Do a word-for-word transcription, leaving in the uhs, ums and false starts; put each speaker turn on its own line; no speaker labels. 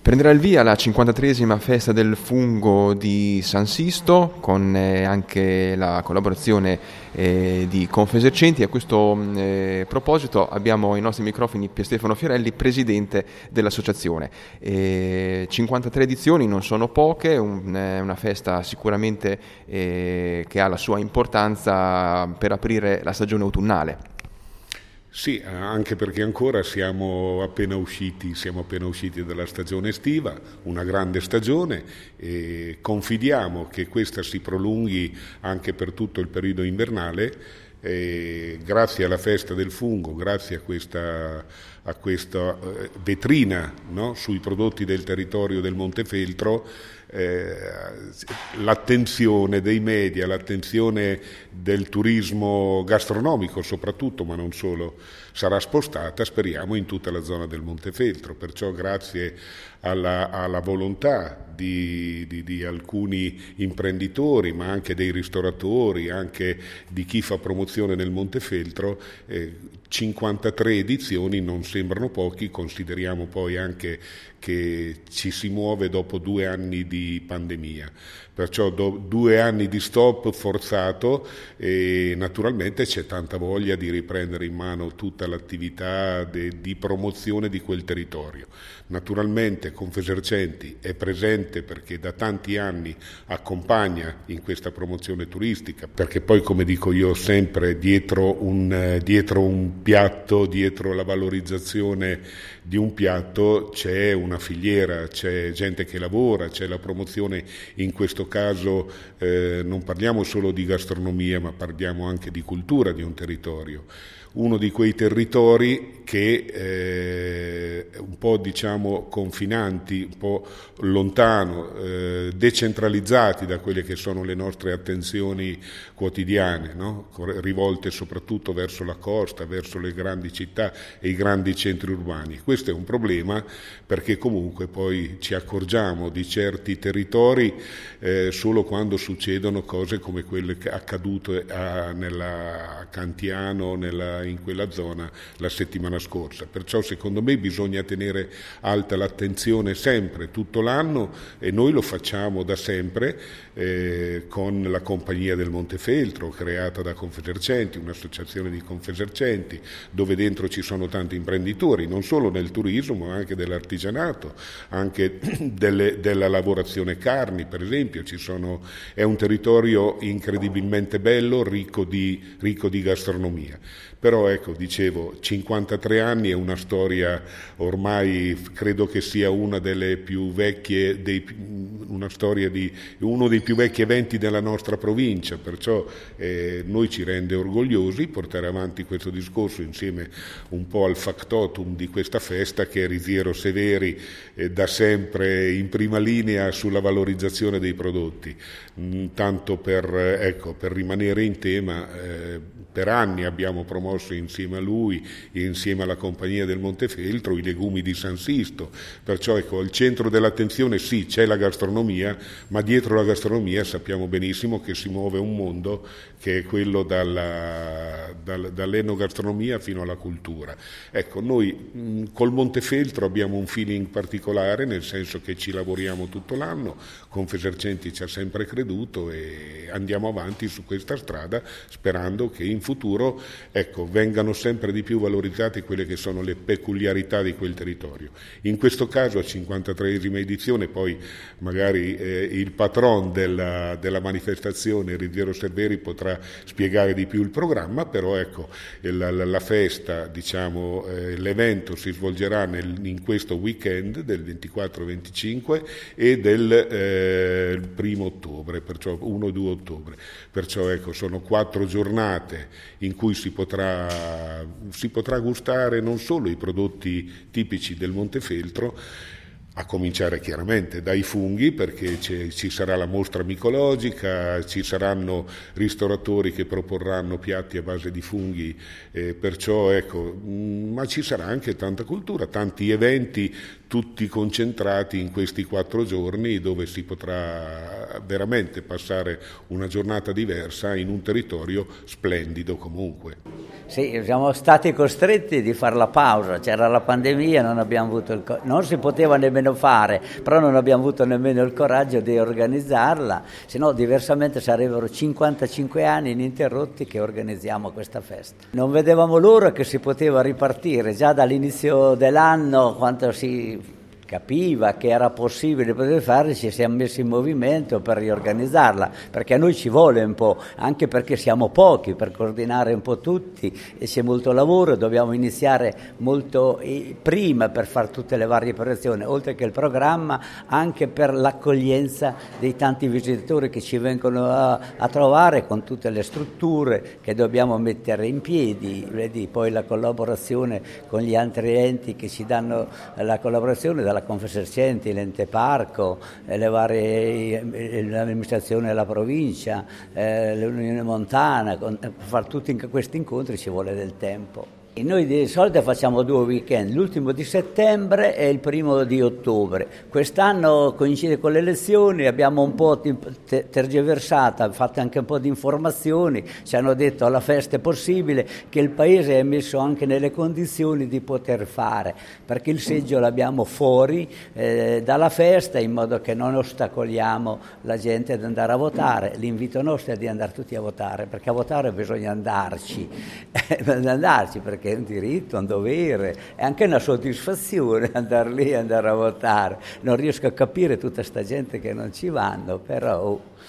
Prenderà il via la cinquantatreesima festa del fungo di San Sisto con eh, anche la collaborazione eh, di Confesercenti. A questo eh, proposito abbiamo ai nostri microfoni Pier Stefano Fiorelli, presidente dell'associazione. Eh, cinquantatré edizioni non sono poche, un, eh, una festa sicuramente eh, che ha la sua importanza per aprire la stagione autunnale.
Sì, anche perché ancora siamo appena usciti, siamo appena usciti dalla stagione estiva, una grande stagione, e confidiamo che questa si prolunghi anche per tutto il periodo invernale. E grazie alla festa del fungo, grazie a questa, a questa vetrina, no, sui prodotti del territorio del Montefeltro, eh, l'attenzione dei media, l'attenzione del turismo gastronomico soprattutto, ma non solo, sarà spostata, speriamo, in tutta la zona del Montefeltro. Perciò grazie alla, alla volontà di, di, di alcuni imprenditori, ma anche dei ristoratori, anche di chi fa promozione nel Montefeltro, eh, cinquantatré edizioni non sembrano pochi, consideriamo poi anche che ci si muove dopo due anni di pandemia, perciò do, due anni di stop forzato, e naturalmente c'è tanta voglia di riprendere in mano tutta l'attività de, di promozione di quel territorio. Naturalmente Confesercenti è presente perché da tanti anni accompagna in questa promozione turistica, perché poi, come dico io sempre, dietro un, dietro un piatto, dietro la valorizzazione di un piatto c'è una filiera, c'è gente che lavora, c'è la promozione. In questo caso eh, non parliamo solo di gastronomia, ma parliamo anche di cultura di un territorio. Uno di quei territori che eh, un po', diciamo, confinanti, un po' lontano, eh, decentralizzati da quelle che sono le nostre attenzioni quotidiane, no? Rivolte soprattutto verso la costa, verso le grandi città e i grandi centri urbani. Questo è un problema, perché comunque poi ci accorgiamo di certi territori eh, solo quando succedono cose come quelle che accadute a, nella, a Cantiano, nella in quella zona la settimana scorsa. Perciò secondo me bisogna tenere alta l'attenzione sempre, tutto l'anno, e noi lo facciamo da sempre eh, con la Compagnia del Montefeltro, creata da Confesercenti, un'associazione di Confesercenti, dove dentro ci sono tanti imprenditori, non solo nel turismo ma anche dell'artigianato, anche delle, della lavorazione carni, per esempio. Ci sono, è un territorio incredibilmente bello, ricco di, ricco di gastronomia. Però ecco, dicevo, cinquantatré anni è una storia ormai, credo che sia una delle più vecchie, dei, una storia di uno dei più vecchi eventi della nostra provincia, perciò eh, noi ci rende orgogliosi portare avanti questo discorso insieme un po' al factotum di questa festa, che è Risiero Severi eh, da sempre in prima linea sulla valorizzazione dei prodotti. Mm, tanto per, eh, ecco, per rimanere in tema, eh, per anni abbiamo promosso insieme a lui e insieme alla Compagnia del Montefeltro i legumi di San Sisto, perciò ecco, al centro dell'attenzione sì c'è la gastronomia, ma dietro la gastronomia sappiamo benissimo che si muove un mondo che è quello dalla, dal, dall'enogastronomia fino alla cultura. Ecco, noi mh, col Montefeltro abbiamo un feeling particolare, nel senso che ci lavoriamo tutto l'anno, Confesercenti ci ha sempre creduto e andiamo avanti su questa strada, sperando che in futuro ecco, vengano sempre di più valorizzate quelle che sono le peculiarità di quel territorio. In questo caso, a cinquantatreesima edizione, poi magari eh, il patron della, della manifestazione, Risiero Severi, potrà spiegare di più il programma, però ecco, la, la, la festa, diciamo, eh, l'evento si svolgerà nel, in questo weekend del ventiquattro venticinque e del eh, primo ottobre, perciò uno e due ottobre. Perciò ecco, sono quattro giornate in cui si potrà, si potrà gustare non solo i prodotti tipici del Montefeltro, a cominciare chiaramente dai funghi, perché ci sarà la mostra micologica, ci saranno ristoratori che proporranno piatti a base di funghi, eh, perciò ecco, mh, ma ci sarà anche tanta cultura, tanti eventi, tutti concentrati in questi quattro giorni dove si potrà veramente passare una giornata diversa in un territorio splendido comunque.
Sì, siamo stati costretti di fare la pausa, c'era la pandemia, non abbiamo avuto il co- non si poteva nemmeno fare, però non abbiamo avuto nemmeno il coraggio di organizzarla, se no diversamente sarebbero cinquantacinque anni ininterrotti che organizziamo questa festa. Non vedevamo l'ora che si poteva ripartire, già dall'inizio dell'anno, quando si capiva che era possibile poter farli, ci siamo messi in movimento per riorganizzarla, perché a noi ci vuole un po', anche perché siamo pochi per coordinare un po' tutti e c'è molto lavoro, dobbiamo iniziare molto prima per fare tutte le varie operazioni, oltre che il programma, anche per l'accoglienza dei tanti visitatori che ci vengono a, a trovare, con tutte le strutture che dobbiamo mettere in piedi, vedi, poi la collaborazione con gli altri enti che ci danno la collaborazione, dalla Confesercenti, l'ente parco, eh, le varie, l'amministrazione della provincia, eh, l'Unione Montana, con, per fare tutti questi incontri ci vuole del tempo. E noi di solito facciamo due weekend, l'ultimo di settembre e il primo di ottobre. Quest'anno coincide con le elezioni, abbiamo un po' tergiversata, fatto anche un po' di informazioni, ci hanno detto alla festa è possibile, che il paese è messo anche nelle condizioni di poter fare, perché il seggio l'abbiamo fuori eh, dalla festa, in modo che non ostacoliamo la gente ad andare a votare. L'invito nostro è di andare tutti a votare, perché a votare bisogna andarci, andarci perché che è un diritto, un dovere, è anche una soddisfazione andare lì e andare a votare. Non riesco a capire tutta sta gente che non ci vanno, però...